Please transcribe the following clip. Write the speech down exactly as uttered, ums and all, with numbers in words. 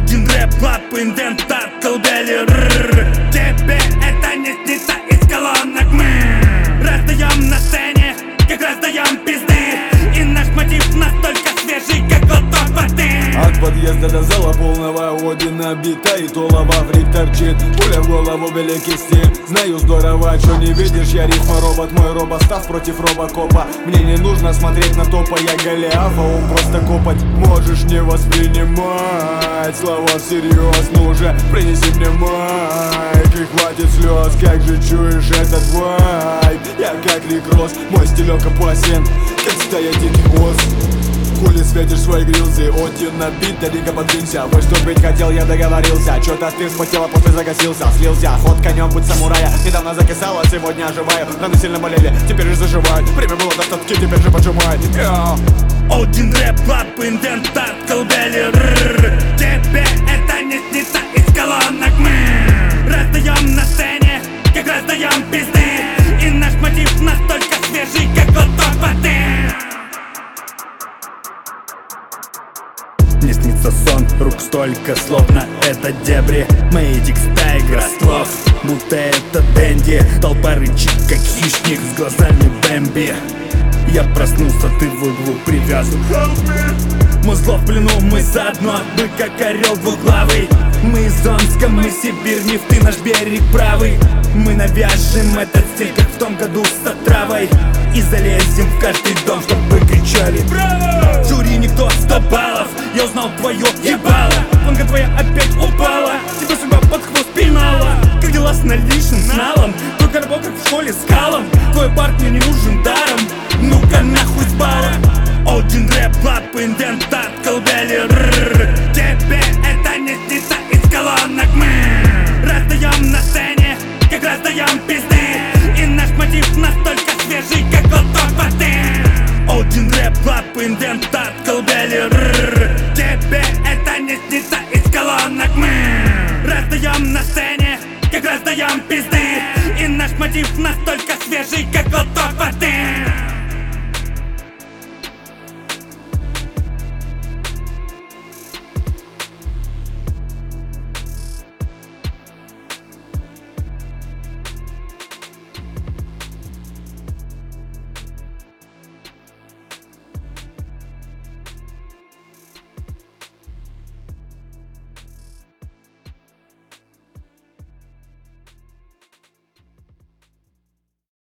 Один рэп, клаб, индентат, колыбели. Тебе это не снится из колонок. Мы раздаем на сцене, как раздаем пизды. И наш мотив настолько свежий, как глоток воды. От подъезда до зала полного Одина бита, и тулова фрик торчит. Пуля в голову, великий стиль. Знаю здорово, что не видишь, я рифма робот. Мой робостав против робокопа. Мне не нужно смотреть на топа, я Голиафа, он просто копать. Можешь не воспринимать слова всерьез, ну уже принеси мне майк и хватит слез. Как же чуешь этот вайб? Я как Рик Росс, мой стилек опасен, как стая диких ос. Хули светишь свои грилзы, Один на бит, да дико подвинься. Выступить хотел, я договорился. Чё-то ты вспотела, после загасился. Слился, ход конем, путь самурая. Недавно закисала, сегодня оживаю. Раны сильно болели, теперь же заживают. Время было достатки, теперь же поджимает. Один рэп, клаб, индентат, колыбели. Тебе это не снится из колонок. Мы раздаем на сцене, как раздаем пизды. И наш мотив настолько свежий, как глоток воды. Мне снится сон, рук столько, словно это дебри. Мэйдик стая игра слов, будто это Дэнди. Толпа рычит, как хищник с глазами Бэмби. Я проснулся, ты в углу привязан. Музло в плену, мы заодно, мы как орел двуглавый. Мы из Омска, мы Сибирь, нефть, ты наш берег правый. Мы навяжем этот стиль, как в том году с отравой. И залезем в каждый дом, чтобы кричали браво! Жюри никто, сто баллов. Я узнал твое ебало. Планка твоя опять упала. Тебя судьба под хвост пинала. Как дела с наличным, с налом? Только работа как в школе с калом. Твой партнер не нужен даром. Ну-ка нахуй с бара. Один рэп, клаб, индентат, колыбели. Тебе это не снится из колонок. Мы раздаем на сцене, как раздаем пизды. И наш мотив настолько свежий, как глоток воды. Один рэп, клаб, индентат, колыбели. Тебе это не снится из колонок. Мы раздаем на сцене, как раздаем пизды. И наш мотив настолько свежий, как глоток воды.